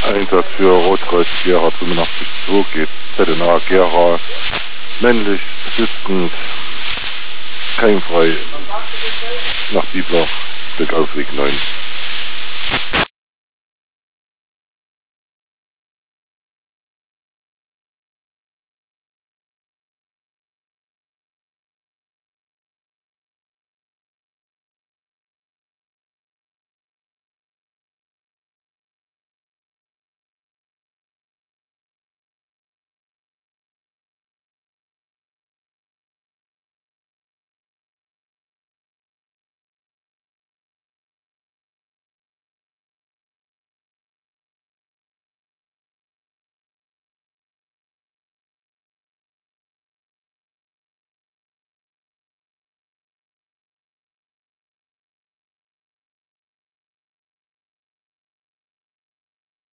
Einsatz für Rotkreuz Gera 85-2 geht ZNA Gera, männlich, sitzend, keimfrei, nach Bibler, Stück Ausweg 9.